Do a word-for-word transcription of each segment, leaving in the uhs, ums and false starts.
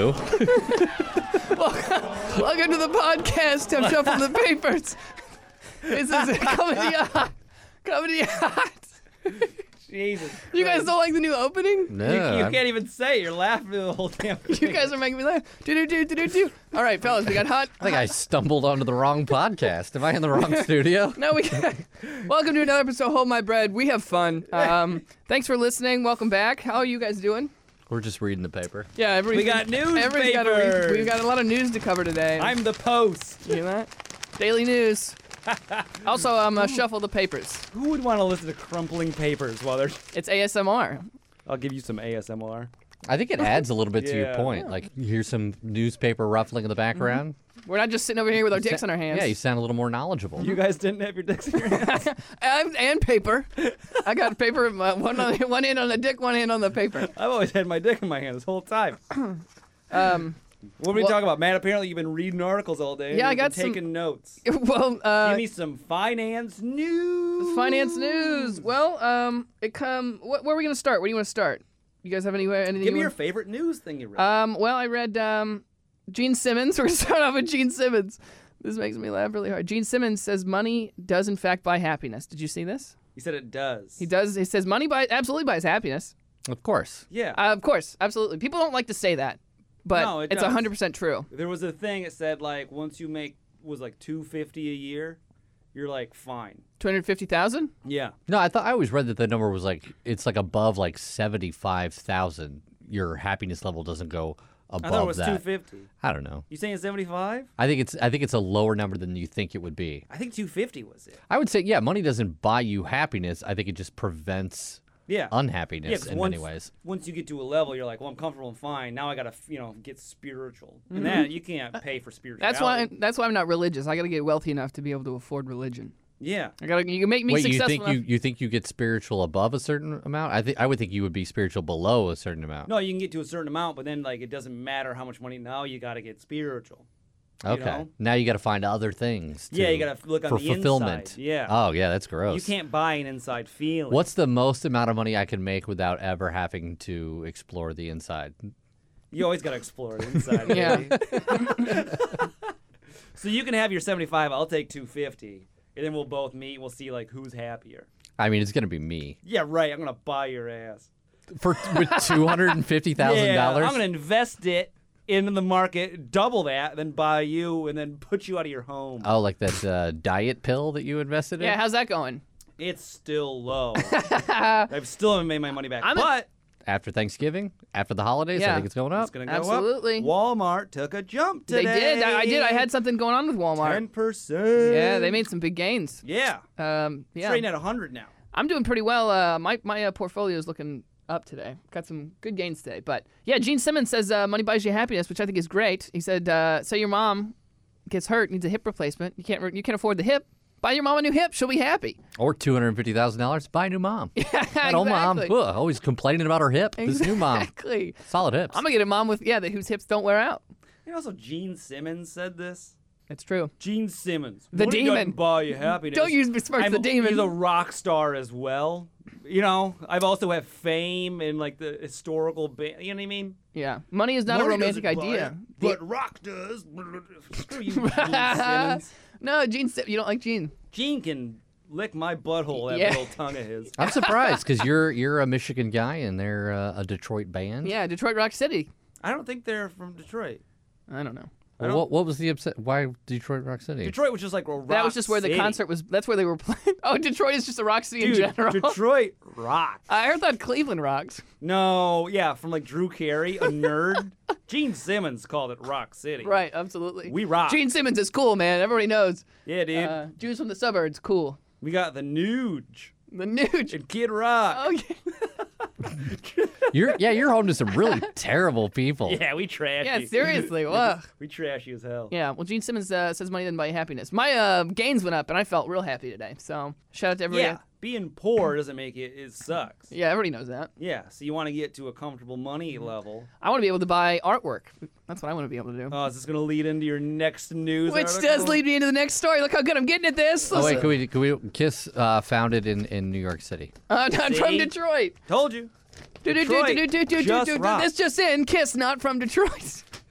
you. welcome, welcome to the podcast. I'm shuffling the papers. This is coming to you hot. Coming to you hot. Jesus. You guys don't like the new opening? No. You, you I'm- can't even say it. You're laughing the whole damn thing. You guys are making me laugh. Do do do do do do. All right, fellas, we got hot. I think I stumbled onto the wrong podcast. Am I in the wrong studio? No, we got. Welcome to another episode of Hold My Bread. We have fun. Um, thanks for listening. Welcome back. How are you guys doing? We're just reading the paper. Yeah, every We got everybody's got a re- newspapers. We've got a lot of news to cover today. I'm the Post. You hear that? Daily news. Also, I'm um, uh, shuffle the papers. Who would want to listen to crumpling papers while they're... It's A S M R. I'll give you some A S M R. I think it adds a little bit to your Yeah. point. Like, you hear some newspaper ruffling in the background. We're not just sitting over here with our dicks in our hands. Yeah, you sound a little more knowledgeable. You guys didn't have your dicks in your hands? and, and paper. I got paper. uh, One on, one hand on the dick, one hand on the paper. I've always had my dick in my hand this whole time. Um, What are we Well- talking about, man? Apparently you've been reading articles all day. and Yeah, I you've got been some- taking notes. well, uh, Give me some finance news. finance news. Well, um, it come. Wh- where are we gonna start? Where do you want to start? You guys have anywhere? Anything? Give you me your want- favorite news thing you read. Um, well, I read um, Gene Simmons. We're gonna start off with Gene Simmons. This makes me laugh really hard. Gene Simmons says money does in fact buy happiness. Did you see this? he said it does. He does. He says money buy absolutely buys happiness. Of course. Yeah. Uh, of course, absolutely. People don't like to say that, but No, it it's does. one hundred percent true. There was a thing that said like once you make was like two fifty a year, you're like fine. two hundred fifty thousand. Yeah. No, I thought I always read that the number was like it's like above like seventy-five thousand. Your happiness level doesn't go above I thought it was that. two fifty. I don't know. You saying seventy-five? I think it's I think it's a lower number than you think it would be. I think two fifty was it. I would say yeah, money doesn't buy you happiness. I think it just prevents Yeah. unhappiness Yeah, 'cause in once, many ways. once you get to a level, you're like, well, I'm comfortable and fine. Now I gotta, you know, get spiritual, Mm-hmm. and that you can't pay for spirituality. That's why. That's why I'm not religious. I got to get wealthy enough to be able to afford religion. Yeah. I got to. You can make me Wait, you successful think enough. you, you think you get spiritual above a certain amount? I think I would think you would be spiritual below a certain amount. No, you can get to a certain amount, but then like it doesn't matter how much money. Now you gotta get spiritual. you Okay. know? Now you got to find other things. Yeah, to- you gotta look on for the fulfillment. inside. Yeah. Oh yeah, that's gross. You can't buy an inside feeling. What's the most amount of money I can make without ever having to explore the inside? You always gotta explore the inside. Yeah. baby. So you can have your seventy-five. I'll take two fifty, and then we'll both meet. We'll see like who's happier. I mean, it's gonna be me Yeah, right. I'm gonna buy your ass. for with two hundred and fifty thousand Yeah, dollars. I'm gonna invest it into the market, double that, then buy you, and then put you out of your home. Oh, like that uh, diet pill that you invested in? yeah, how's that going? It's still low. I've still haven't made my money back, I'm a- but After Thanksgiving, after the holidays, I Yeah. think it's going up. it's gonna go Absolutely. up. Walmart took a jump today. They did. I, I did. I had something going on with Walmart. ten percent. Yeah, they made some big gains. Yeah, Um, yeah, trading at a hundred now. I'm doing pretty well. Uh, my my uh, portfolio is looking up today. Got some good gains today. But yeah, Gene Simmons says uh, money buys you happiness, which I think is great. He said, uh, say your mom gets hurt, needs a hip replacement. You can't re- you can't afford the hip. Buy your mom a new hip. She'll be happy. Or two hundred and fifty thousand dollars. Buy a new mom. Yeah, That old mom, exactly. ugh, always complaining about her hip. This new mom, Exactly. solid hips. I'm gonna get a mom with yeah, that whose hips don't wear out. You know, also Gene Simmons said this. It's true. Gene Simmons, The money demon. doesn't buy you happiness. Don't use besmirch I'm- the demon. He's a rock star as well. You know, I've also have fame in like the historical. Ba- you know what I mean? Yeah, money is not Money a romantic doesn't buy idea. it, but rock does. Screw you, Gene Simmons. No, Gene. Sim- you don't like Gene. Gene can lick my butthole. That Yeah. little tongue of his. I'm surprised because you're you're a Michigan guy and they're uh, a Detroit band. Yeah, Detroit Rock City. I don't think they're from Detroit. I don't know. Well, what what was the upset? Why Detroit Rock City? Detroit was just like a rock That was just where the city. concert was. That's where they were playing. Oh, Detroit is just a rock city Dude, in general. Detroit rocks. I heard that Cleveland rocks. No, yeah, from like Drew Carey, a nerd. Gene Simmons called it Rock City. Right, absolutely. We rock. Gene Simmons is cool, man. Everybody knows. Yeah, dude. Uh, Jews from the suburbs, cool. We got the Nuge The Nuge. and Kid Rock. Oh, yeah. You're yeah, you're home to some really terrible people. Yeah, we trashy. Yeah, seriously. Ugh. We trashy as hell. Yeah, well, Gene Simmons uh, says money doesn't buy you happiness. My uh, gains went up, and I felt real happy today. So shout out to everybody. Yeah, being poor doesn't make it, it sucks. Yeah, everybody knows that. Yeah, so you want to get to a comfortable money level. I want to be able to buy artwork. That's what I want to be able to do. Oh, is this going to lead into your next news Which article? does lead me into the next story. Look how good I'm getting at this. Oh wait, Listen. can we can we Kiss uh, founded in, in New York City? Uh, not from See? Detroit. Told you. Do, do, do, Detroit do, do, do, do, just do, do. rocks. This just in, Kiss not from Detroit.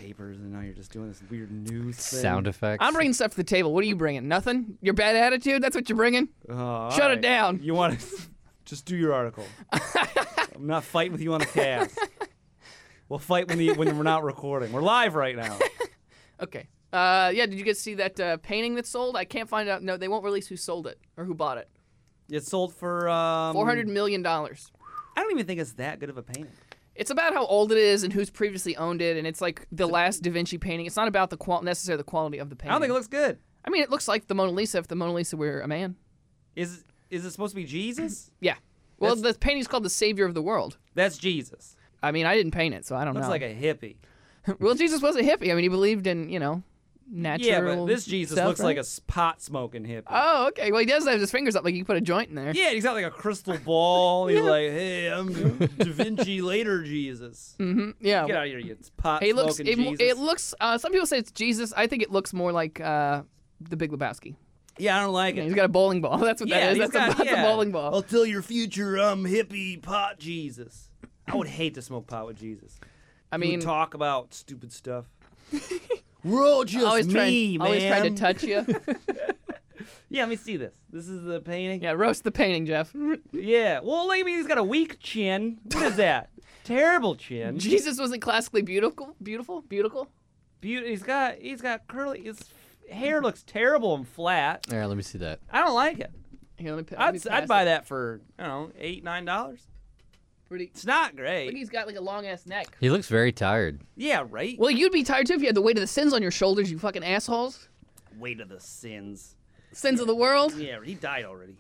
papers, and now you're just doing this weird news thing. Sound effects. I'm bringing stuff to the table. What are you bringing? Nothing? Your bad attitude? That's what you're bringing? Oh, Shut all it right. down. You want to just do your article. I'm not fighting with you on the cast. We'll fight when the when we're not recording. We're live right now. Okay. Uh, yeah, did you get to see that uh, painting that sold? I can't find out. No, they won't release who sold it or who bought it. It sold for um, four hundred million dollars. I don't even think it's that good of a painting. It's about how old it is and who's previously owned it, and it's like the last Da Vinci painting. It's not about the qual- necessarily the quality of the painting. I don't think it looks good. I mean, it looks like the Mona Lisa if the Mona Lisa were a man. Is is it supposed to be Jesus? Yeah. Well, That's- the painting's called the Savior of the World. That's Jesus. I mean, I didn't paint it, so I don't Looks know. like a hippie. Well, Jesus was a hippie. I mean, he believed in, you know, natural Yeah, but this Jesus stuff, looks right? like a pot smoking hippie. Oh, okay. Well, he does have his fingers up like you can put a joint in there. Yeah, he's got like a crystal ball. He's like, hey, I'm Da Vinci later Jesus. Mm-hmm. Yeah. Get out of here, you pot It looks. smoking It, Jesus. it looks. Uh, some people say it's Jesus. I think it looks more like uh, the Big Lebowski. yeah, I don't like Yeah, it. he's got a bowling ball. That's what Yeah, that is. he's That's, got- a, that's yeah. a bowling ball. I'll tell your future, I'm hippie pot Jesus. I would hate to smoke pot with Jesus. I He mean, would talk about stupid stuff. We're all just always me, trying, man. always trying to touch you. Yeah, let me see this. This is the painting. Yeah, roast the painting, Jeff. Yeah. Well, look at me. He's got a weak chin. What is that? Terrible chin. Jesus wasn't classically beautiful. Beautiful. Beautiful. Beauty. He's got. He's got curly. His hair looks terrible and flat. All right, let me see that. I don't like it. Here, let me, pa- let me I'd, pass I'd buy it. that for I don't know eight nine dollars. Pretty. It's not Look, great. he's got like a long ass neck. He looks very tired. Yeah, right. Well, you'd be tired too if you had the weight of the sins on your shoulders, you fucking assholes. Weight of the sins. Sins of the world. Yeah, he died already.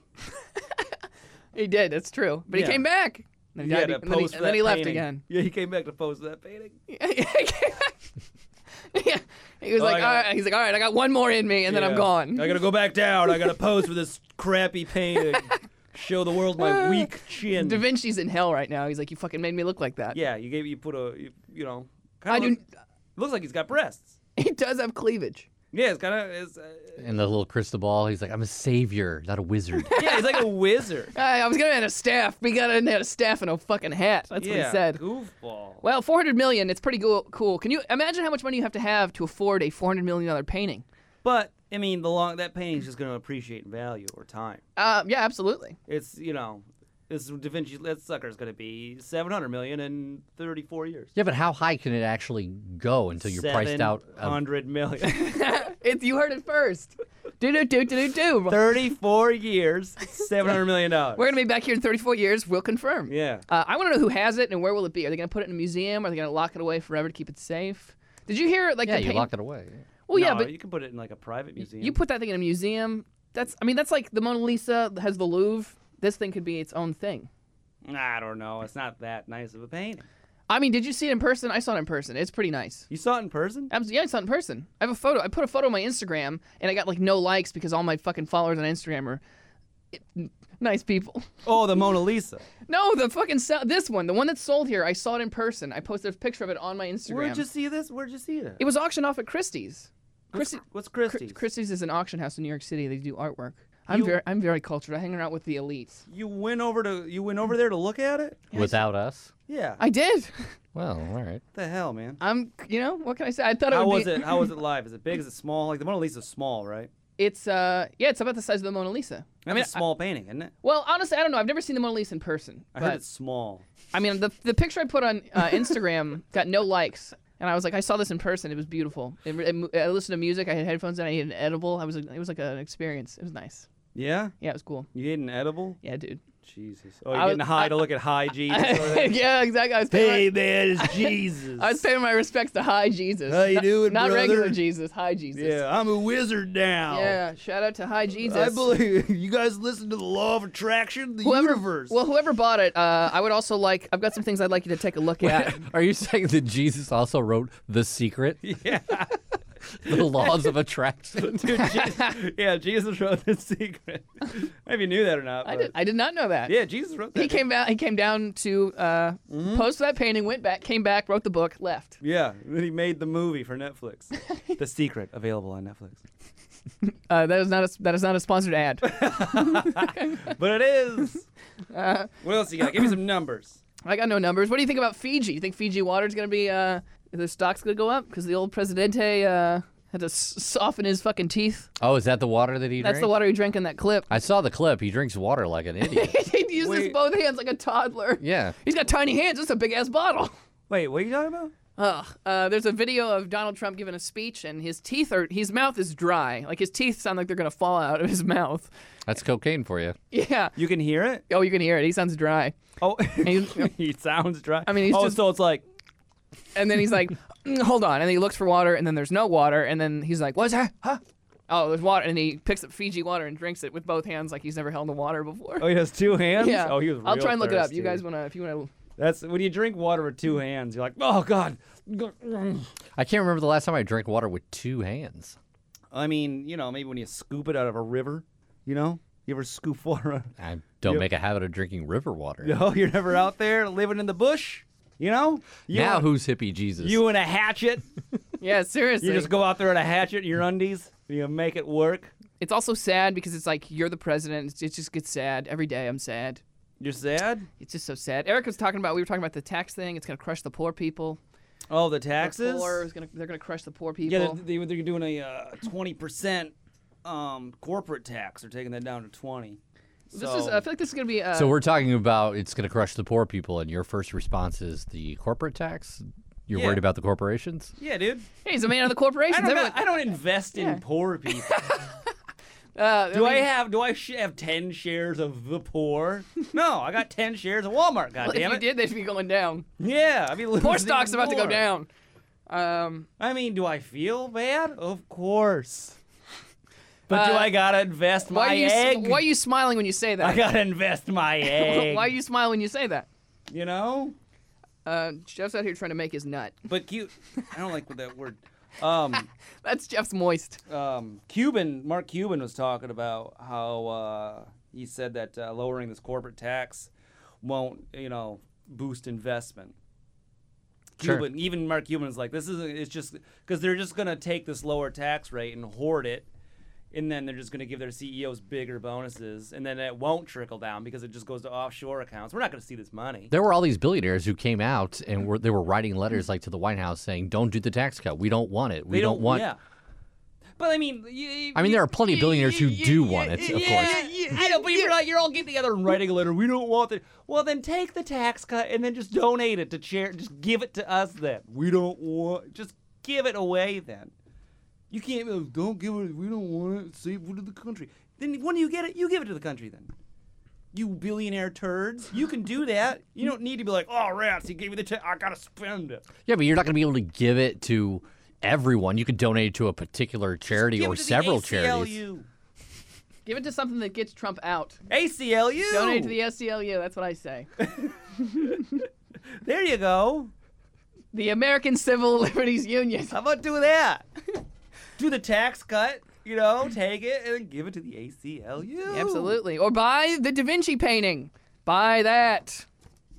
He did. That's true. But Yeah. he came back. And he, Yeah, died, to and then he, pose for and then that he left painting. again. Yeah, he came back to pose for that painting. Yeah, he came back. Yeah. He was Oh, like, I got- all right. He's like, all right, I got one more in me, and then I'm Yeah. gone. I gotta go back down. I gotta pose for this crappy painting. Show the world my weak chin. Da Vinci's in hell right now. He's like, you fucking made me look like that. Yeah, you gave you put a you, you know. I Kinda do. look, looks like he's got breasts. He does have cleavage. Yeah, it's kind of. It's, uh, And the little crystal ball, he's like, I'm a savior, not a wizard. yeah, he's like a wizard. I, I was gonna add a staff. We got to add a staff and a fucking hat. That's yeah, what he said. Goofball. Well, four hundred million. It's pretty cool. Cool. Can you imagine how much money you have to have to afford a four hundred million dollar painting? But I mean, the long that painting's just gonna appreciate in value over time. Uh, yeah, absolutely. It's you know, this Da Vinci that sucker's gonna be seven hundred million in thirty-four years. Yeah, but how high can it actually go until you're priced out? Seven Of, hundred million. It's you heard it first. Do do do do do do. thirty-four years, seven hundred million dollars. We're gonna be back here in thirty-four years. We'll confirm. Yeah. Uh, I want to know who has it and where will it be? Are they gonna put it in a museum? Are they gonna lock it away forever to keep it safe? Did you hear like yeah, the you paint- lock it away. Well, yeah, No, but you can put it in like a private museum. you put that thing in a museum. That's I mean that's like the Mona Lisa has the Louvre. This thing could be its own thing. I don't know. It's not that nice of a painting. I mean, did you see it in person? I saw it in person. It's pretty nice. You saw it in person? Abs- Yeah, I saw it in person. I have a photo. I put a photo on my Instagram, and I got like no likes because all my fucking followers on Instagram are it, nice people. Oh, the Mona Lisa. No, the fucking sell- this one, the one that's sold here. I saw it in person. I posted a picture of it on my Instagram. Where'd you see this? Where'd you see it? It was auctioned off at Christie's. What's, Christie- what's Chri- Christie's? Christie's is an auction house in New York City. They do artwork. I'm You- very, I'm very cultured. I hang out with the elites. You went over to you went over there to look at it? Without us? Yeah. I did. Well, all right. What the hell, man? I'm, you know, what can I say? I thought it How would was be. it? How was it live? Is it big? Is it small? Like the Mona Lisa's small, right? It's uh, yeah, it's about the size of the Mona Lisa. That's I mean, a small painting, isn't it? well, honestly, I don't know. I've never seen the Mona Lisa in person. I but- heard it's small. I mean, the the picture I put on uh, Instagram got no likes, and I was like, I saw this in person. It was beautiful. It, it, I listened to music. I had headphones in. I ate an edible. I was. It was like an experience. It was nice. Yeah? Yeah, it was cool. You ate an edible? Yeah, dude. Jesus. Oh, you're I was- getting high I- to look at high Jesus. over there? Yeah, exactly. I was paying Hey, my, man, it's Jesus. I was paying my respects to Hi Jesus. How you Not- doing, Not brother? regular Jesus. Hi Jesus. Yeah, I'm a wizard now. Yeah. Shout out to Hi Jesus. I believe you guys listen to the law of attraction, the Whoever, universe. Well, whoever bought it, uh, I would also like. I've got some things I'd like you to take a look at. Are you saying that Jesus also wrote The Secret? yeah. The Laws of Attraction? Dude, Je- yeah, Jesus wrote The Secret. Maybe you knew that or not. I but- did. I did not know that. Yeah, Jesus wrote that. He came down. He came down to uh, Mm-hmm. post that painting, went back, came back, wrote the book, left. Yeah, then he made the movie for Netflix. The Secret, available on Netflix. Uh, that is not a that is not a sponsored ad. But it is. Uh, What else you got? Give me some numbers. I got no numbers. What do you think about Fiji? You think Fiji water is going to be uh, the stock's gonna go up because the old Presidente uh, had to s- soften his fucking teeth. Oh, is that the water that he That's drank? the water he drank in that clip. I saw the clip. He drinks water like an idiot. He uses Wait. both hands like a toddler. Yeah. He's got tiny hands. It's a big ass bottle. Wait, what are you talking about? Ugh. Uh, there's a video of Donald Trump giving a speech, and his teeth are, his mouth is dry. Like his teeth sound like they're gonna fall out of his mouth. That's cocaine for you. Yeah. You can hear it? Oh, you can hear it. He sounds dry. Oh, He- he sounds dry. I mean, he's oh, just- so it's like, And then he's like, "Mm, hold on. And then he looks for water, and then there's no water. And then he's like, what's that? Huh? Oh, there's water. And he picks up Fiji water and drinks it with both hands like he's never held the water before. oh, he has two hands? Yeah. Oh, he was I'll real try and look it up. thirsty. You guys want to, if you want to. That's when you drink water with two hands, you're like, oh, God. I can't remember the last time I drank water with two hands. I mean, you know, maybe when you scoop it out of a river, you know? You ever scoop water? I don't Yep. make a habit of drinking river water. No, you're never out there living in the bush, you know? You Now and- who's hippie Jesus? You and a hatchet. Yeah, seriously. You just go out there with a hatchet in your undies. You make it work. It's also sad because it's like you're the president. It's- It just gets sad. Every day I'm sad. You're sad? It's just so sad. Eric was talking about, we were talking about the tax thing. It's going to crush the poor people. Oh, the The taxes? poor is gonna, they're going to crush the poor people. Yeah, they're, they- they're doing a uh, twenty percent um, corporate tax. They're taking that down to twenty. this So- is, I feel like this is going to be. Uh, so we're talking about it's going to crush the poor people, and your first response is the corporate tax? You're Yeah. worried about the corporations? Yeah, dude. hey, he's a man of the I corporations. don't, Everyone- I don't invest in Yeah. poor people. uh, Do I mean, have do I sh- have ten shares of the poor? No, I got ten shares of Walmart. God well, if damn you it! did, they'd be going down. Yeah, I mean, Poor stock's about to go down. Um, I mean, do I feel bad? Of course. But do Uh, I gotta invest why my are you, egg? Why are you smiling when you say I that? gotta invest my egg. Why are you smiling when you say that? You know? Uh, Jeff's out here trying to make his nut. But cute. I don't like that word. Um, That's Jeff's moist. um, Cuban, Mark Cuban was talking about how uh, he said that uh, lowering this corporate tax won't, you know, boost investment. Sure. Cuban, even Mark Cuban is like, this isn't. It's just because they're just gonna take this lower tax rate and hoard it, and then they're just gonna give their C E Os bigger bonuses, and then it won't trickle down because it just goes to offshore accounts. We're not gonna see this money. There were all these billionaires who came out and were they were writing letters like to the White House saying, "Don't do the tax cut. We don't want it. We They don't, want." Yeah. But I mean, you, I mean, there are plenty of billionaires who do want it, of yeah, course. Yeah, I know, but you're not. You're all getting together and writing a letter. We don't want it. Well, then take the tax cut and then just donate it to charity. Just give it to us. Then we don't want. Just give it away. Then you can't. Oh, don't give it. We don't want it. Save it to the country. Then when you get it, you give it to the country. Then you billionaire turds, you can do that. You don't need to be like, oh rats, he gave me the. Ta- I gotta spend it. Yeah, but you're not going to be able to give it to everyone. You could donate it to a particular charity Give or it to the several A C L U. charities. Give it to something that gets Trump out. A C L U. Donate to the S C L U. That's what I say. There you go. The American Civil Liberties Union. How about do that? Do the tax cut, you know, take it and then give it to the A C L U. Absolutely. Or buy the Da Vinci painting. Buy that.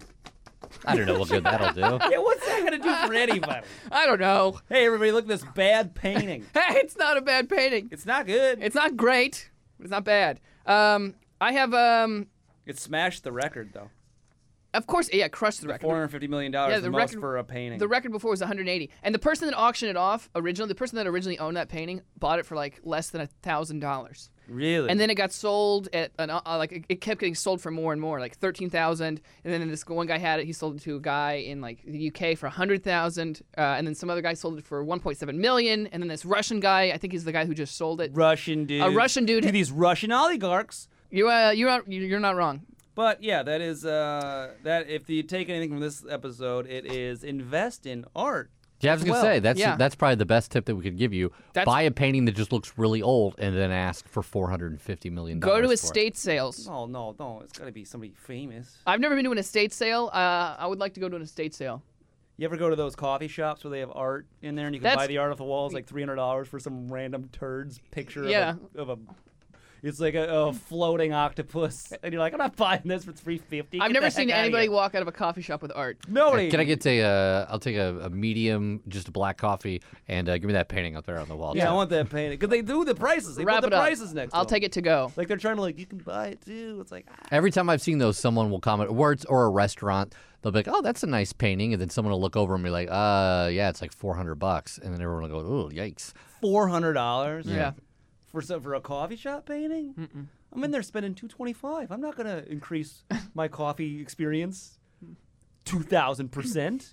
I don't know what good that'll do. Yeah, what's that gonna do for anybody? I don't know. Hey, everybody, look at this bad painting. Hey, it's not a bad painting. It's not good. It's not great, but it's not bad. Um, I have, um, It smashed the record, though. of course, yeah, crushed the record. four hundred fifty million dollars, Yeah, the, the most record- for a painting. The record before was one hundred eighty, and the person that auctioned it off originally, the person that originally owned that painting, bought it for like less than a thousand dollars, really? and then it got sold at an uh, like it- it kept getting sold for more and more, like thirteen thousand, and then this one guy had it, he sold it to a guy in like the U K for a hundred thousand, uh, and then some other guy sold it for one point seven million, and then this Russian guy, I think he's the guy who just sold it. Russian dude. A Russian dude- To these Russian oligarchs. You uh, you're not, you're not wrong. But yeah, that is uh, that. If you take anything from this episode, it is invest in art. Yeah, I was as gonna well. say that's Yeah. that's probably the best tip that we could give you. That's- Buy a painting that just looks really old, and then ask for four hundred and fifty million dollars. Go to for it. estate sales. No, no, no. It's got to be somebody famous. I've never been to an estate sale. Uh, I would like to go to an estate sale. You ever go to those coffee shops where they have art in there and you can That's- buy the art off the walls like three hundred dollars for some random turd's picture Yeah. of, a, of a it's like a, a floating octopus, and you're like, I'm not buying this for three fifty. I've never seen anybody walk out of a coffee shop with art. Nobody. Can I get a? Uh, I'll take a, a medium, just a black coffee, and uh, give me that painting up there on the wall. Yeah, too. I want that painting because they do the prices. They Wrap put it the up. prices next. I'll to take them. it to go. Like they're trying to like, you can buy it too. It's like, ah. Every time I've seen those, someone will comment, or it's or a restaurant, they'll be like, "Oh, that's a nice painting," and then someone will look over and be like, "Uh, yeah, it's like four hundred bucks," and then everyone will go, "Oh, yikes!" four hundred dollars. Yeah. For some for a coffee shop painting. Mm-mm. I'm in there spending two twenty five. I'm not gonna increase my coffee experience two thousand percent.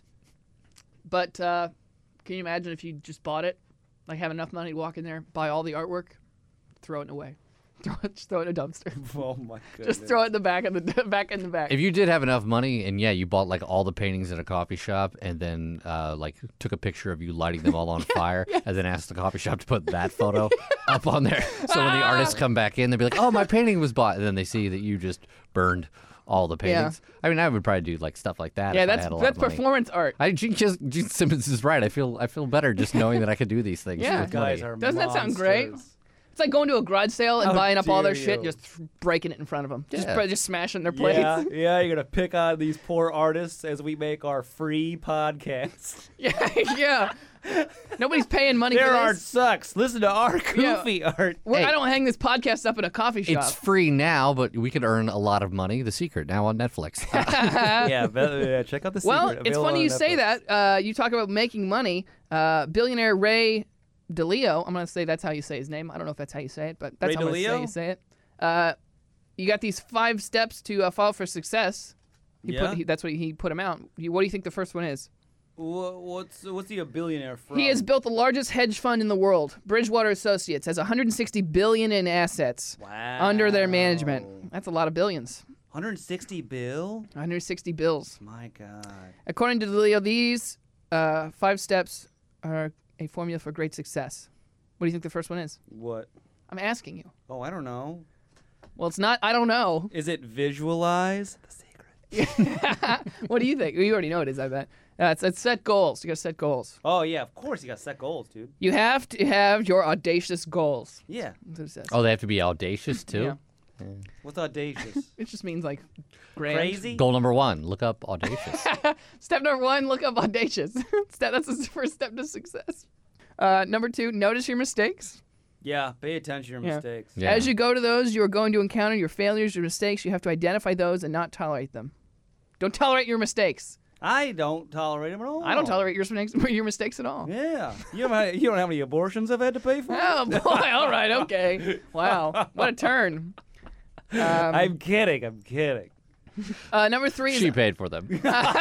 But uh, can you imagine if you just bought it, like have enough money to walk in there, buy all the artwork, throw it away, throw it, just throw it in a dumpster, Oh my goodness. just throw it in the back of the back in the back. If you did have enough money, and yeah, you bought like all the paintings in a coffee shop, and then uh, like took a picture of you lighting them all on fire, and then asked the coffee shop to put that photo up on there, so when the artists come back in, they'll be like, "Oh, my painting was bought," and then they see that you just burned all the paintings. I mean, I would probably do like stuff like that. yeah, if I that's had a lot that's of money. performance art. I Gene, just, Gene Simmons is right. I feel I feel better just knowing that I could do these things. Yeah. with guys money. are Doesn't that sound great? monsters. It's like going to a garage sale and How buying up all their dare shit and you. just breaking it in front of them. Just, Yeah. br- just smashing their plates. Yeah, yeah, you're gonna pick on these poor artists as we make our free podcast. Yeah, yeah. Nobody's paying money Their for art this. sucks. Listen to our Yeah. goofy art. Well, Hey. I don't hang this podcast up in a coffee shop. It's free now, but we could earn a lot of money. The Secret now on Netflix. yeah, be- yeah, check out the Well, secret. it's Available funny on you say Netflix. that. Uh, you talk about making money. Uh, billionaire Ray DeLeo, I'm going to say that's how you say his name. I don't know if that's how you say it, but that's Ray how I'm going to say DeLeo? you say it. Uh, you got these five steps to uh, follow for success. He Yeah? put, he, that's what he put them out. You, what do you think the first one is? Wha- What's what's he a billionaire from? He has built the largest hedge fund in the world. Bridgewater Associates has one hundred sixty billion in assets wow. under their management. That's a lot of billions. one hundred sixty bill. one hundred sixty bills. My God. According to DeLeo, these uh, five steps are a formula for great success. What do you think the first one is? What? I'm asking you. Oh, I don't know. Well, it's not. I don't know. Is it visualize the secret? What do you think? You already know what it is, I bet. Uh, it's, it's set goals. You got to set goals. Oh yeah, of course you got set goals, dude. You have to have your audacious goals. Yeah. That's what it says. Oh, they have to be audacious too. Yeah. What's audacious? It just means like grand. Crazy? Goal number one: look up audacious. Step number one, look up audacious. Step, that's the first step to success. Uh, number two, notice your mistakes. Yeah, pay attention to your Yeah. mistakes. Yeah. As you go to those, you are going to encounter your failures, your mistakes. You have to identify those and not tolerate them. Don't tolerate your mistakes. I don't tolerate them at all. I don't tolerate your mistakes, your mistakes at all. Yeah. You know, how, you don't know how many abortions I've had to pay for? Oh boy! All right, okay. Wow, what a turn. Um, I'm kidding. I'm kidding. uh, number three is She paid for them. My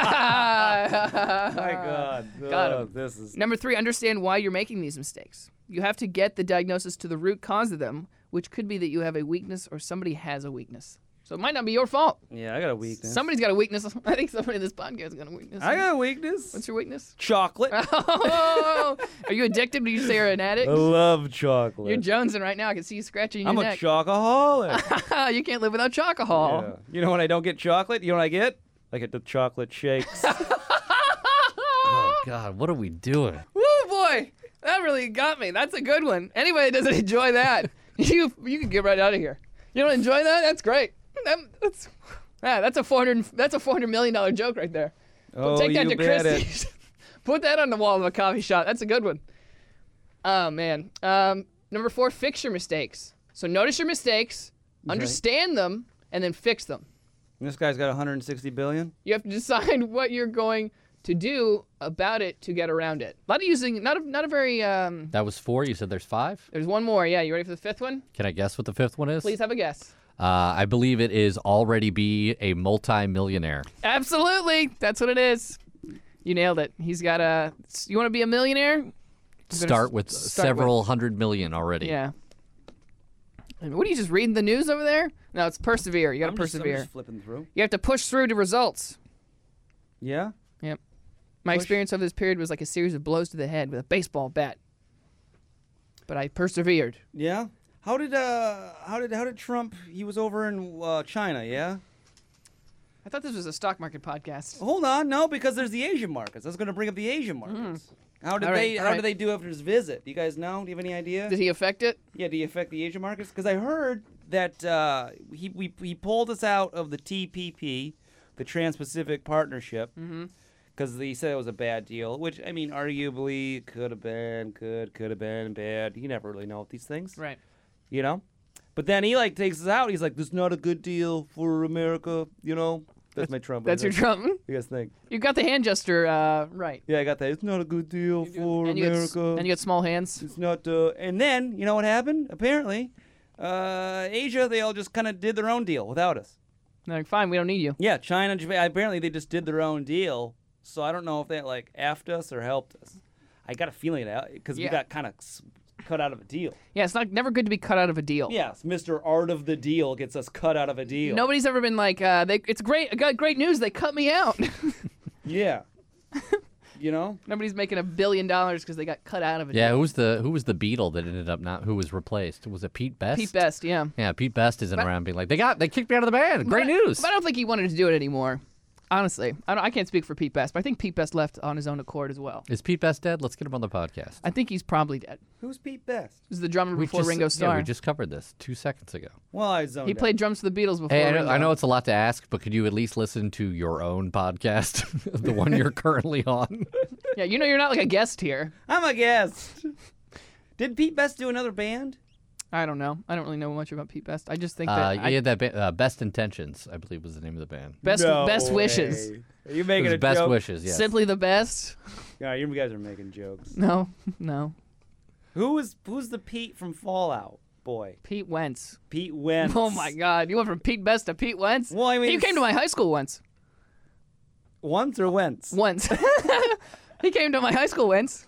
God. Got Oh, him. this is. number three. Understand why you're making these mistakes. You have to get the diagnosis to the root cause of them, which could be that you have a weakness or somebody has a weakness. So it might not be your fault. Yeah, I got a weakness. Somebody's got a weakness. I think somebody in this podcast has got a weakness. I got a weakness. What's your weakness? Chocolate. Oh, are you addicted? Do you say you're an addict? I love chocolate. You're jonesing right now. I can see you scratching your I'm a neck. chocoholic. You can't live without chocohol. Yeah. You know when I don't get chocolate? You know what I get? I get the chocolate shakes. Oh God, what are we doing? Woo, boy. That really got me. That's a good one. Anybody that doesn't enjoy that, you you can get right out of here. You don't enjoy that? That's great. That, that's yeah, that's a four hundred that's a four hundred million dollar joke right there. Oh, Take that you to bet it. Christie's. Put that on the wall of a coffee shop. That's a good one. Oh man. Um, number four, fix your mistakes. So notice your mistakes, understand them, and then fix them. This guy's got one hundred sixty billion. You have to decide what you're going to do about it to get around it. A lot of using, not a, not a very. Um, That was four. You said there's five. there's one more. Yeah, you ready for the fifth one? Can I guess what the fifth one is? Please have a guess. Uh, I believe it is already be a multi-millionaire. Absolutely, that's what it is. You nailed it. He's got a. You want to be a millionaire? You better Start with s- start several with- hundred million already. Yeah. And what are you just reading the news over there? No, it's persevere. You got to I'm just, I'm persevere. just flipping through. You have to push through to results. Yeah. Yep. My Push- experience of this period was like a series of blows to the head with a baseball bat. But I persevered. Yeah. How did uh how did how did Trump? He was over in uh, China. Yeah. I thought this was a stock market podcast. Hold on, no, because there's the Asian markets. I was going to bring up the Asian markets. How did All right, they all How right. did they do after his visit? Do you guys know? Do you have any idea? Did he affect it? Yeah. Do you affect the Asian markets? Because I heard that uh, he we, he pulled us out of the T P P, the Trans-Pacific Partnership, because Mm-hmm. he said it was a bad deal. Which I mean, arguably could have been, could could have been bad. You never really know with these things, Right. you know. But then he like takes us out. He's like, "This is not a good deal for America," you know. That's my Trump. That's your What Trump. do you guys think? You got the hand gesture uh, right. Yeah, I got that. It's not a good deal for and you get, s- America. and you get small hands. It's not. Uh, and then you know what happened? Apparently, uh, Asia they all just kind of did their own deal without us. They're like, fine, we don't need you. Yeah, China, Japan. Apparently, they just did their own deal. So I don't know if that like effed us or helped us. I got a feeling that because Yeah. we got kind of cut out of a deal. Yeah, it's not never good to be cut out of a deal. Yes, Mister Art of the Deal gets us cut out of a deal. Nobody's ever been like, uh, they, it's great. I got great news. They cut me out. Yeah. You know. Nobody's making a billion dollars because they got cut out of a Yeah, deal. who was the who was the Beatle that ended up not who was replaced? Was it Pete Best? Pete Best, yeah. Yeah, Pete Best isn't But- around being like they got they kicked me out of the band. Great news. But I don't think he wanted to do it anymore. Honestly, I, don't, I can't speak for Pete Best, but I think Pete Best left on his own accord as well. Is Pete Best dead? Let's get him on the podcast. I think he's probably dead. Who's Pete Best? He was the drummer We before just, Ringo Yeah, Starr. we just covered this two seconds ago. Well, I zoned he out. played drums for the Beatles before Hey, I know, Ringo. I know it's a lot to ask, but could you at least listen to your own podcast, the one you're currently on? Yeah, you know you're not like a guest here. I'm a guest. Did Pete Best do another band? I don't know. I don't really know much about Pete Best. I just think that Uh, I, he had that ba- uh, Best Intentions, I believe, was the name of the band. best No best way. wishes. Are you It making was a Best joke? Wishes, yes. Simply the best. Yeah, you guys are making jokes. No, no. Who is who's the Pete from Fallout? Boy, Pete Wentz. Pete Wentz. Oh my God! You went from Pete Best to Pete Wentz. Well, I mean, you came to my high school once. Once or Wentz? Once. He came to my high school once.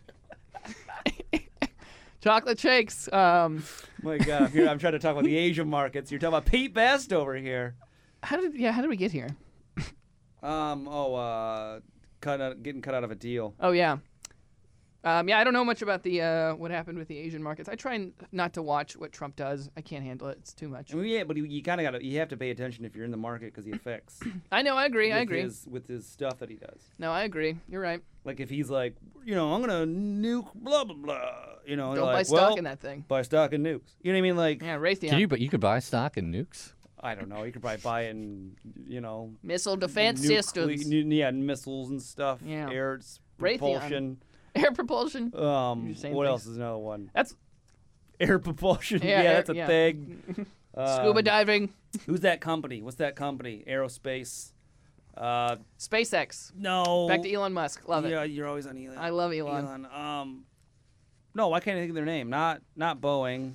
Chocolate shakes. Um, My God, I'm, here, I'm trying to talk about the Asian markets. You're talking about Pete Best over here. how did yeah? How did we get here? Um. Oh. Uh. Cut out, getting cut out of a deal. Oh yeah. Um, yeah, I don't know much about the uh, what happened with the Asian markets. I try n- not to watch what Trump does. I can't handle it. It's too much. I mean, yeah, but you, you kind of got to. You have to pay attention if you're in the market because he affects. I know. I agree. I with agree. His, with his stuff that he does. No, I agree. You're right. Like if he's like, you know, I'm gonna nuke blah blah blah. You know, Don't you're buy like, stock well, in that thing. buy stock in nukes. You know what I mean? Like, Yeah, Raytheon. Can you? But you could buy stock in nukes. I don't know. You could probably buy it in, you know, Missile defense nucle- systems. nu- yeah, missiles and stuff. Yeah. Air s- Raytheon. propulsion. Air propulsion. Um, You're saying what things. else is another one? That's Air propulsion. Yeah, Yeah, air- that's a yeah. thing. scuba Um, diving. Who's that company? What's that company? Aerospace. Uh, SpaceX. no. Back to Elon Musk. Love yeah, it. you're always on Elon. I love Elon. Elon. Um, no, why can't I think of their name? Not not Boeing.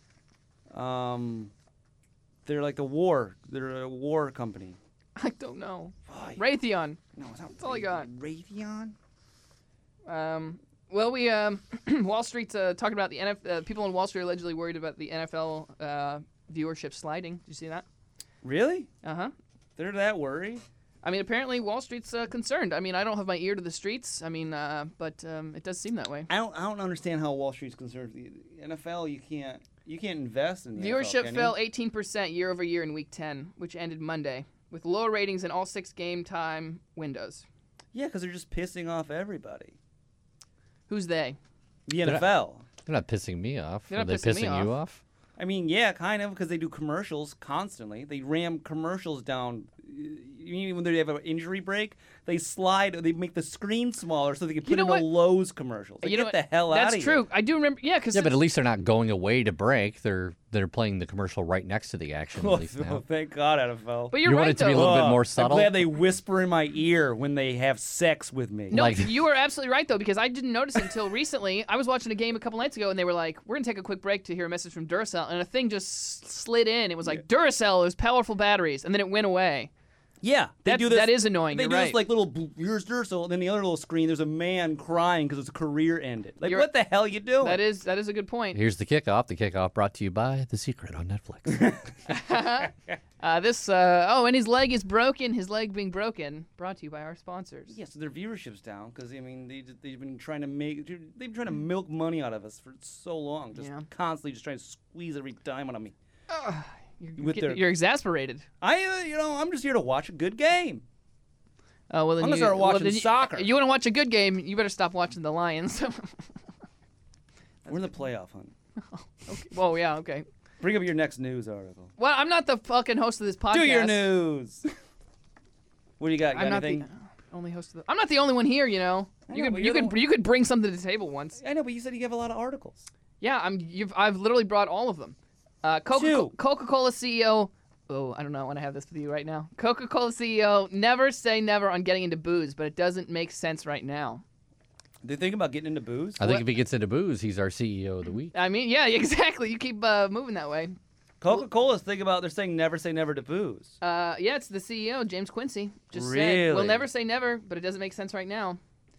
Um, they're like the war. They're a war company. I don't know. Oh, Raytheon. no, it's not That's all I got. Raytheon. Um, well, we um, Wall Street's uh, talking about the N F L. Uh, people in Wall Street are allegedly worried about the N F L uh, viewership sliding. Did you see that? Really? Uh huh. They're that worried? I mean, apparently Wall Street's uh, concerned. I mean, I don't have my ear to the streets. I mean, uh, but um, it does seem that way. I don't. I don't understand how Wall Street's concerned. The N F L, you can't. You can't invest in the N F L, Viewership can fell you? eighteen percent year over year in Week ten, which ended Monday, with lower ratings in all six game time windows. Yeah, because they're just pissing off everybody. Who's they? The N F L. They're not pissing me off. They're Are not they pissing me pissing you off? I mean, yeah, kind of, because they do commercials constantly. They ram commercials down. You mean when they have an injury break, they slide, they make the screen smaller so they can put know in what? a Lowe's commercial. Like, You know get what? the hell out That's of true. here. I do remember. Yeah, because Yeah, but at least they're not going away to break. They're they're playing the commercial right next to the action. Oh, At least now. thank God, N F L. But you're You right want it to though. be a little bit Oh, more subtle? I'm glad they whisper in my ear when they have sex with me. No, Like- you were absolutely right though, because I didn't notice it until recently. I was watching a game a couple nights ago, and they were like, "We're gonna take a quick break to hear a message from Duracell," and a thing just s- slid in. It was like Duracell is powerful batteries, and then it went away. Yeah, they That's- do this. that is annoying, They you're do right. this like little bl- here's Duracell, and then the other little screen, there's a man crying because his career ended. Like, You're- what the hell you doing? That is that is a good point. Here's the kickoff. The kickoff brought to you by The Secret on Netflix. Uh, this uh, oh, and his leg is broken. His leg being broken. Brought to you by our sponsors. Yeah, so their viewership's down because I mean they they've been trying to make they've been trying to milk money out of us for so long, just Yeah. constantly just trying to squeeze every dime out of me. You're, With get- their- you're exasperated. I uh, you know I'm just here to watch a good game. Oh well, then I'm gonna you, start well, watching then you- soccer. You want to watch a good game? You better stop watching the Lions. We're in the playoff hunt. Whoa, yeah, okay. Bring up your next news article. Well, I'm not the fucking host of this podcast. Do your news. What do you got? You got I'm not anything? the only host of the. I'm not the only one here. You know. I You know, could but you you're the could one- you could bring something to the table once. I know, but you said you have a lot of articles. Yeah, I'm. You've. I've literally brought all of them. Uh, Coca Two. Coca-Cola C E O. Oh, I don't know. I want to have this with you right now. Coca-Cola C E O. Never say never on getting into booze, but it doesn't make sense right now. Do you think about getting into booze? I think What- if he gets into booze, he's our C E O of the week. I mean, yeah, exactly. You keep uh, moving that way. Coca-Cola's thinking about. They're saying never say never to booze. Uh, yeah, it's the C E O, James Quincy. Just said, Really? we'll never say never, but it doesn't make sense right now.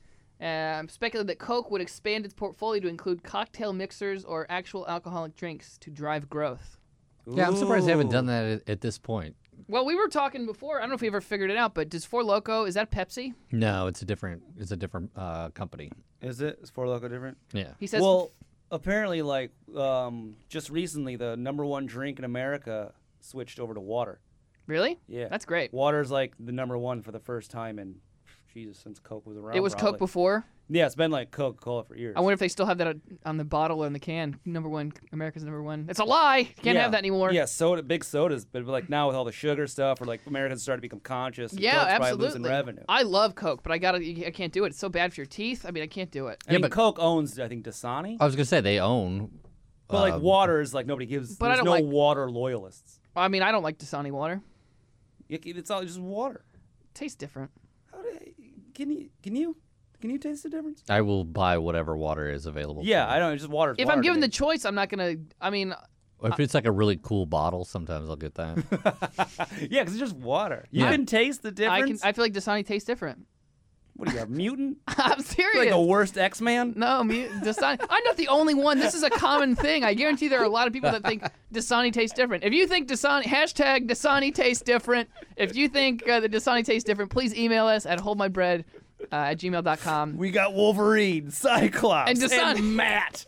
Um, speculated that Coke would expand its portfolio to include cocktail mixers or actual alcoholic drinks to drive growth. Yeah, I'm surprised they haven't Ooh. done that at, at this point. Well, we were talking before. I don't know if we ever figured it out, but does Four Loko, is that Pepsi? No, it's a different. It's a different uh, company. Is it? Is Four Loko different? Yeah. He says, Well, apparently, like um, just recently, the number one drink in America switched over to water. really? Yeah, That's great. Water's like the number one for the first time in Jesus since Coke was around. It was probably. Coke before. Yeah, it's been like Coca-Cola for years. I wonder if they still have that on- on the bottle or in the can. Number one, America's number one. It's a lie. You can't yeah. have that anymore. Yeah, soda, big sodas, but like now with all the sugar stuff, or like Americans starting to become conscious. and Yeah, Coke's probably absolutely. losing revenue. I love Coke, but I gotta. I can't do it. It's so bad for your teeth. I mean, I can't do it. I Yeah, mean, but- Coke owns, I think, Dasani. I was gonna say they own. But like uh, water is like nobody gives. But I there's don't no like- water loyalists. I mean, I don't like Dasani water. It- It's all just water. It tastes different. How do, can you can you can you taste the difference? I will buy whatever water is available. Yeah, to I don't. It's just water. If I'm given the choice, I'm not gonna. I mean, me. If it's like a really cool bottle, sometimes I'll get that. yeah, because it's just water. You Yeah. can taste the I difference. can. I feel like Dasani tastes different. What do you have, mutant? I'm You're serious. like the worst X-Man? No, mu- Dasani. I'm not the only one. This is a common thing. I guarantee there are a lot of people that think Dasani tastes different. If you think Dasani, hashtag Dasani tastes different. If you think uh, the Dasani tastes different, please email us at holdmybread uh, at gmail dot com. We got Wolverine, Cyclops, And Dasani. Matt.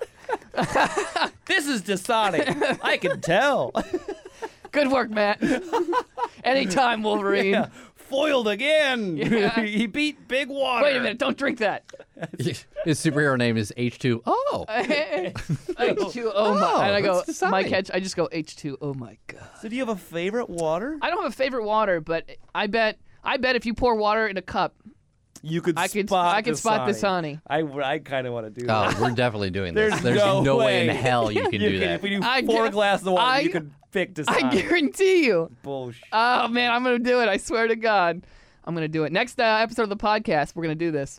This is Dasani. I can tell. Good work, Matt. Anytime, Wolverine. Yeah. Foiled again. Yeah. He beat Big Water. Wait a minute. Don't drink that. His superhero name is H two O. H two O my. And I go, that's my Dasani. catch. I just go H two O my god. So do you have a favorite water? I don't have a favorite water, but I bet I bet if you pour water in a cup, You could I could spot I could spot Dasani. Dasani. I, I kind of want to do Oh, that. we're definitely doing this. There's There's no no, way. in way. hell you can You do can- that. If we do I four gu- glasses of water, I- you could pick Dasani. I guarantee you. Bullshit. Oh man, I'm gonna do it. I swear to God, I'm gonna do it. Next uh, episode of the podcast, we're gonna do this.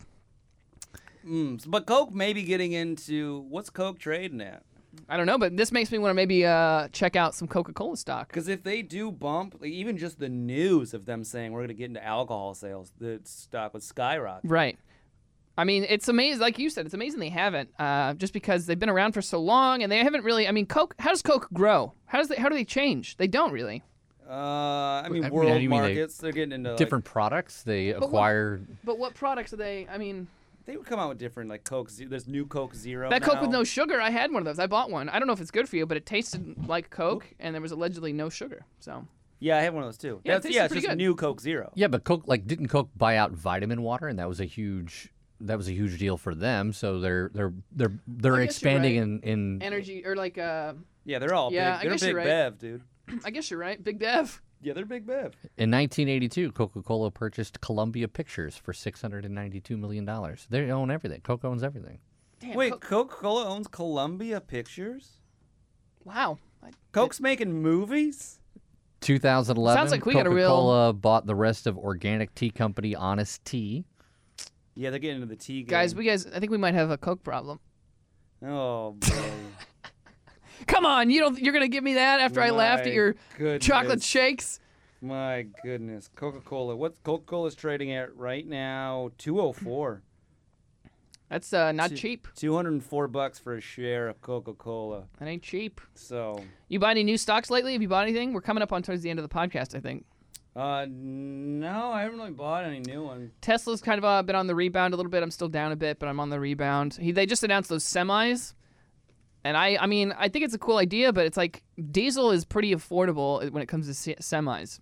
Mm, s- but Coke may be getting into what's Coke trading at? I don't know, but this makes me want to maybe uh, check out some Coca-Cola stock. Because if they do bump, like even just the news of them saying we're going to get into alcohol sales, the stock would skyrocket. Right. I mean, it's amazing. Like you said, it's amazing they haven't. Uh, just because they've been around for so long, and they haven't really. I mean, Coke. How does Coke grow? How does they? How do they change? They don't really. Uh, I mean, I mean, world how do you mean they- markets, they, are getting into like, Different products they what- acquire. But what products are they? I mean, they would come out with different like Coke. Ze- There's new Coke Zero. that Coke with now. no sugar. I had one of those. I bought one. I don't know if it's good for you, but it tasted like Coke, and there was allegedly no sugar. So Yeah, I have one of those too. Yeah, it That's tastes yeah, it's pretty just good. new Coke Zero. Yeah, but Coke like didn't Coke buy out Vitamin Water, and that was a huge that was a huge deal for them. So they're they're they're they're I guess you're expanding right. in in energy or like uh, Yeah, they're all Yeah, I big. They're guess big you're right. Bev, dude. I guess you're right. Big Bev. Yeah, they're big Bev. in nineteen eighty-two. Coca-Cola purchased Columbia Pictures for six hundred ninety-two million dollars. They own everything. Coke owns everything. Damn, Wait, Coke- Coca-Cola owns Columbia Pictures? wow. I- Coke's making movies? two thousand eleven. Sounds like we got a real- Coca-Cola bought the rest of organic tea company Honest Tea. Yeah, they're getting into the tea game. Guys, we guys, I think we might have a Coke problem. Oh boy. Come on, you don't. You're gonna give me that after I laughed at My your goodness. chocolate shakes? My goodness. Coca-Cola. What's Coca-Cola's trading at right now? two oh four. That's uh, not Two- cheap. two hundred four bucks for a share of Coca-Cola. That ain't cheap. So, You buy any new stocks lately? Have you bought anything? We're coming up on towards the end of the podcast, I think. uh, no, I haven't really bought any new ones. Tesla's kind of uh, been on the rebound a little bit. I'm still down a bit, but I'm on the rebound. He, they just announced those semis, and I, I mean, I think it's a cool idea, but it's like diesel is pretty affordable when it comes to se- semis.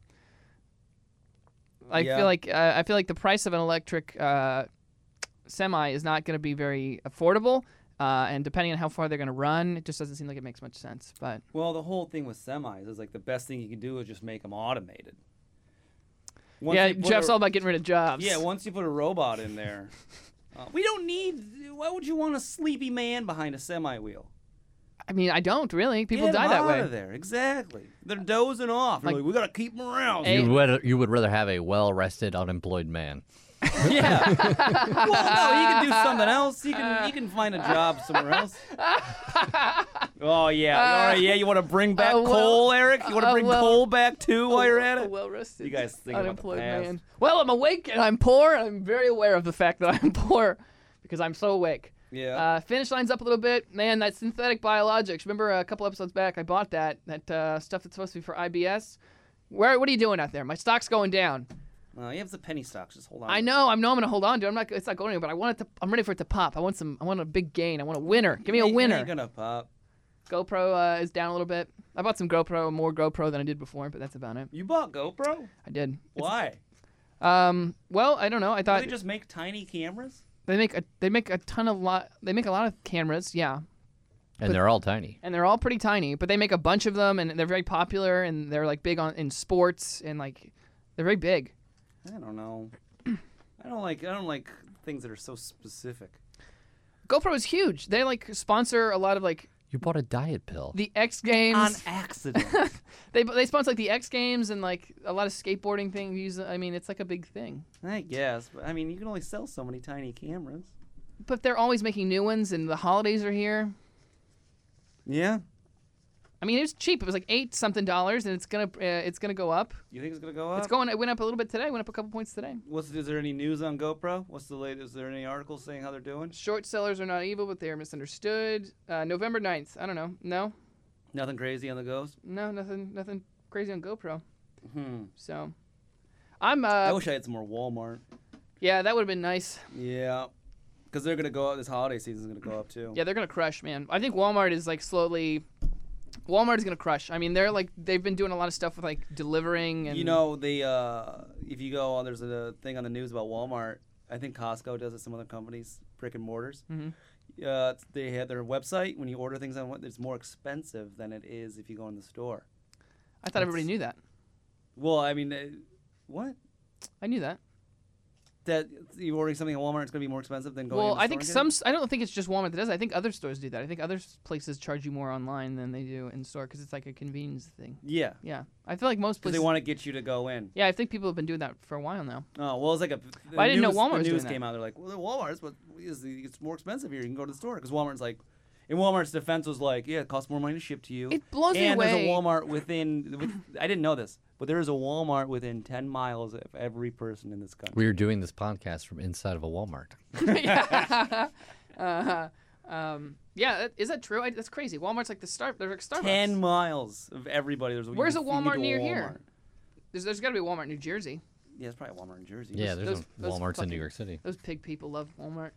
I Yeah. feel like uh, I feel like the price of an electric uh, semi is not going to be very affordable. Uh, and depending on how far they're going to run, it just doesn't seem like it makes much sense. But Well, the whole thing with semis is like the best thing you can do is just make them automated. Once yeah, you put Jeff's a- all about getting rid of jobs. Yeah, once you put a robot in there, uh, we don't need. Why would you want a sleepy man behind a semi wheel? I mean, I don't really. People Get die 'em that out way. Of there, exactly. They're dozing off. Like, Like- like we gotta keep them around. Hey. You would you would rather have a well-rested, unemployed man. Yeah. Well, no, he can do something else. He can he can find a job somewhere else. Oh yeah, all right, yeah. You want to bring back uh, well- coal, Eric? You want to uh, bring well- coal back too while you're at A it? well-rested, You guys think about the unemployed past. man. Well, I'm awake and I'm poor, and I'm very aware of the fact that I'm poor because I'm so awake. Yeah. Uh, finish line's up a little bit. Man, that synthetic biologics. Remember a couple episodes back, I bought that that uh, stuff that's supposed to be for I B S. Where? What are you doing out there? My stock's going down. Uh, you have some penny stocks. Just hold on. I know. I know. I'm gonna hold on to it. I'm not. It's not going anywhere. But I want it to. I'm ready for it to pop. I want some. I want a big gain. I want a winner. Give me a Ain't- winner. Ain't gonna pop. GoPro uh, is down a little bit. I bought some GoPro, more GoPro than I did before, but that's about it. You bought GoPro? I did. Why? Um. Well, I don't know. I Do thought they just make tiny cameras? they make a they make a ton of lot. They make a lot of cameras. Yeah. And But- they're all tiny. And they're all pretty tiny, but they make a bunch of them, and they're very popular, and they're like big on in sports, and like they're very big. I don't know. I don't like. I don't like things that are so specific. GoPro is huge. They like sponsor a lot of like You bought a diet pill. the X Games. On accident. they they sponsor like the X Games and like a lot of skateboarding things. I mean, it's like a big thing. I guess, but I mean, you can only sell so many tiny cameras. But they're always making new ones, and the holidays are here. Yeah. I mean, it was cheap. It was like eight something dollars, and it's gonna uh, it's gonna go up. You think it's gonna go up? It's going. It went up a little bit today. Went up a couple points today. What's is there any news on GoPro? What's the latest? Is there any articles saying how they're doing? Short sellers are not evil, but they are misunderstood. Uh, November ninth. I don't know. No, Nothing crazy on the Ghost. no, nothing, nothing crazy on GoPro. Hmm. So, I'm. Uh, I wish I had some more Walmart. yeah, that would have been nice. Yeah. Because they're gonna go up. This holiday season's gonna go up too. Yeah, they're gonna crush, man. I think Walmart is like slowly. Walmart is gonna crush. I mean, they're like they've been doing a lot of stuff with like delivering and. You know, they uh, if you go on, there's a thing on the news about Walmart. I think Costco does it. Some other companies, brick and mortars. Mhm. Uh, they have their website. When you order things on, it's more expensive than it is if you go in the store. I thought everybody knew that. Well, I mean, uh, what? I knew that. That you ordering something at Walmart, it's gonna be more expensive than going. Well, in the I store think and some. getting s- I don't think it's just Walmart that does that. I think other stores do that. I think other s- places charge you more online than they do in store because it's like a convenience thing. it. Yeah, Yeah, I feel like most because places. they want to get you to go in. yeah, I think people have been doing that for a while now. Oh, well, it's like a. the I didn't know news- Walmart the was doing news that. came out. They're like, well, Walmart's, but is the- it's more expensive here. You can go to the store because Walmart's like, in Walmart's defense was like, yeah, it costs more money to ship to you. It blows me and away. there's a Walmart within. With, I didn't know this, but there is a Walmart within ten miles of every person in this country. We are doing this podcast from inside of a Walmart. yeah. uh, um, yeah, that- is that true? I, that's crazy. Walmart's like the start. They're like Starbucks. Ten miles of everybody. There's Where's you a can- you can Walmart get to near Walmart. here? There's, there's got to be a Walmart in New Jersey. Yeah, it's probably a Walmart in Jersey. Yeah, those- there's no those Walmarts in fucking- New York City. Those pig people love Walmart.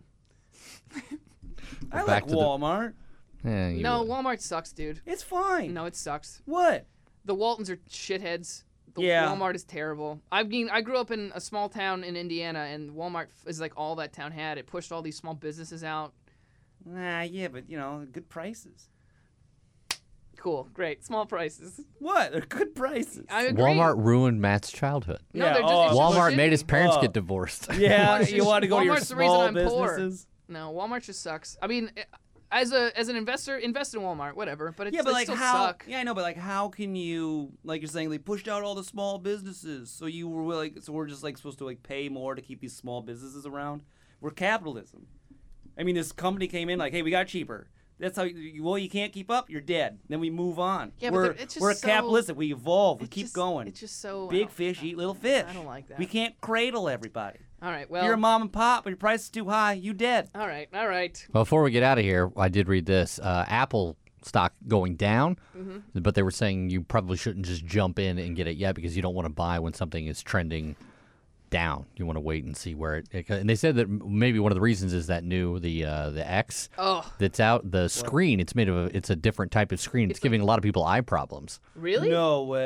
I Back like to the- Walmart. Yeah, you No, would. Walmart sucks, dude. It's fine. No, it sucks. What? The Waltons are shitheads. The Yeah. Walmart is terrible. I mean, I grew up in a small town in Indiana, and Walmart f- is like all that town had. It pushed all these small businesses out. Nah, yeah, but you know, good prices. Cool, great, small prices. What? They're good prices. I agree. Walmart ruined Matt's childhood. No, Yeah, they're just, oh, it's just Walmart shitty. made his parents Oh. get divorced. Yeah, Walmart's you just- want to go to your Walmart's the reason small I'm poor. businesses. No, Walmart just sucks. I mean, eh, as a as an investor, invest in Walmart, whatever. But it's, Yeah, but they like still how? suck. Yeah, I know, but like how can you? Like you're saying, they pushed out all the small businesses, so you were like, so we're just like supposed to like pay more to keep these small businesses around. We're capitalism. I mean, this company came in like, hey, we got cheaper. That's how. You, well, you can't keep up, you're dead. Then we move on. Yeah, but we're they're- it's just we're so- capitalistic. We evolve. We It's keep just- going. It's just so I Big don't- fish eat little fish. I don't like that. We can't cradle everybody. All right, if well, you're a mom and pop, but your price is too high, you dead. all right, all right. Well, before we get out of here, I did read this. Uh, Apple stock going down, Mm-hmm. but they were saying you probably shouldn't just jump in and get it yet because you don't want to buy when something is trending down. You want to wait and see where it, it. And they said that m- maybe one of the reasons is that new the uh, the X Oh, that's out. The screen, it's made of a, it's a different type of screen. It's, It's giving a lot of people eye problems. really? No way.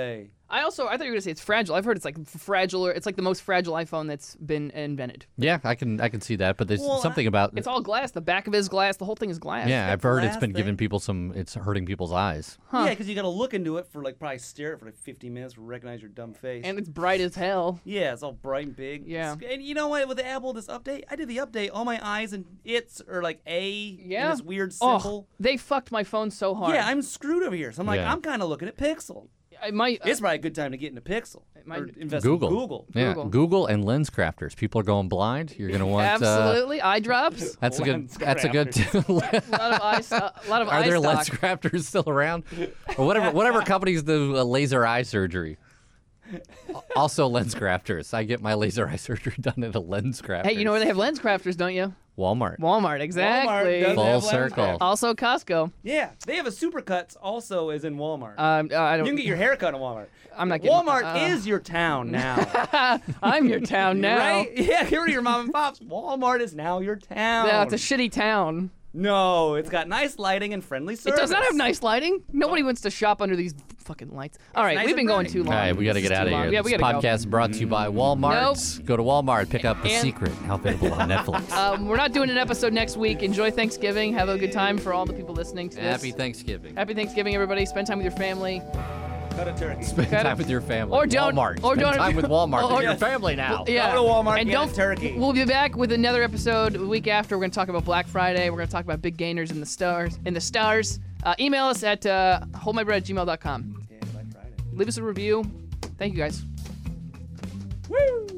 I also I thought you were gonna say it's fragile. I've heard it's like fragile. It's like the most fragile iPhone that's been invented. Yeah, I can I can see that, but there's Well, something about It's all glass. The back of it is glass. The whole thing is glass. yeah. got I've heard it's glass been giving thing. people some. It's hurting people's eyes. Huh. Yeah, because you got to look into it for like probably stare at it for like fifty minutes to recognize your dumb face. And it's bright as hell. yeah, it's all bright and big. Yeah. It's- and you know what? With the Apple, this update, I did the update. All my eyes and its are like A. Yeah. And this weird Oh, symbol. they fucked my phone so hard. Yeah, I'm screwed over here. So I'm like, Yeah. I'm kind of looking at Pixel. I might. It's probably a good time to get into Pixel. might- or invest Google. in Google. Yeah, Google. Google and lens crafters. People are going blind. You're gonna want. Uh, Absolutely, eye drops. that's a good. Lens That's a good. A lot of eye. sto- A lot of Are eye there stock. lens crafters still around? Or whatever. Whatever companies do uh, laser eye surgery. Also, lens crafters. I get my laser eye surgery done at a lens crafter. Hey, you know where they have lens crafters, don't you? Walmart. Walmart, exactly. does Full have lens circle. crafters. Also Costco. Yeah, they have a Supercuts also as in Walmart. Um, uh, I you don't. can get your hair cut in Walmart. I'm not getting. Walmart uh, is your town now. I'm your town now. Right? Yeah, get rid of your mom and pops. Walmart is now your town. Yeah, it's a shitty town. No, it's got nice lighting and friendly It service. does not have nice lighting. Nobody wants to shop under these fucking lights. All right, nice we've been and going bright. too long. All right, we got to This get is out too of long. here. Yeah, this we gotta podcast brought to you by Walmart. Go to Walmart, pick up The And- Secret, now available on Netflix. go. Um, we're not doing an episode next week. Enjoy Thanksgiving. Have a good time for all the people listening to this. Happy Thanksgiving. Happy Thanksgiving, everybody. Spend time with your family. Cut a turkey. Spend Cut time it. with your family. Or don't- Walmart. or Spend don't- time with Walmart. or- with your family now. Yeah. Go to Walmart and and don't. get a turkey. We'll be back with another episode the week after. We're going to talk about Black Friday. We're going to talk about big gainers in the stars. In the stars. Uh, email us at uh, holdmybread at gmail dot com. Yeah, Black Friday. Leave us a review. Thank you guys. Woo!